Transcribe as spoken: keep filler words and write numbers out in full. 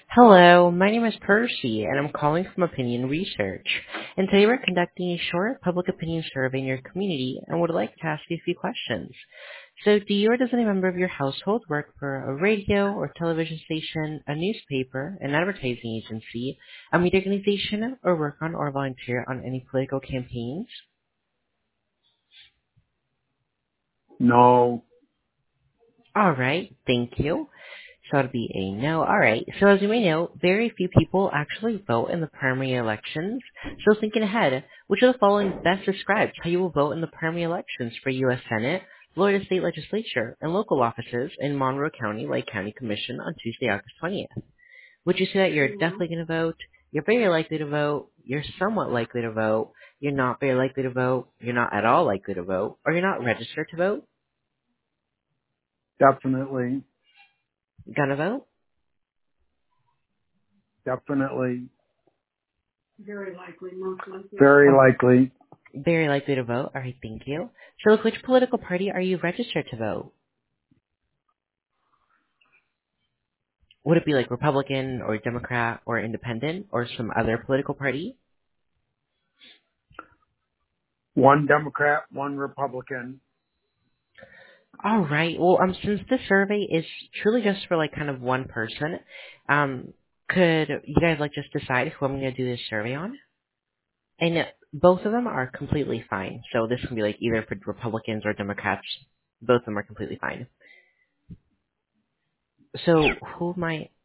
Hello, my name is Percy, and I'm calling from Opinion Research. And today we're conducting a short public opinion survey in your community and would like to ask you a few questions. So, do you or does any member of your household work for a radio or television station, a newspaper, an advertising agency, a media organization, or work on or volunteer on any political campaigns? No, All right, thank you. So it'll be a no. All right. So as you may know, very few people actually vote in the primary elections. So thinking ahead, which of the following best describes how you will vote in the primary elections for U S Senate, Florida State Legislature, and local offices in Monroe County, Lake County Commission on Tuesday, August twentieth? Would you say that you're definitely going to vote, you're very likely to vote, you're somewhat likely to vote, you're not very likely to vote, you're not at all likely to vote, or you're not registered to vote? definitely, Gonna vote? definitely, very Oh, likely. very likely to vote. All right, thank you. So, with which political party are you registered to vote? Would it be like Republican or Democrat or Independent or some other political party? One Democrat, one Republican. All right. Well, um, since this survey is truly just for like kind of one person, um, could you guys like just decide who I'm going to do this survey on? And both of them are completely fine. So this can be like either for Republicans or Democrats. Both of them are completely fine. So who am I?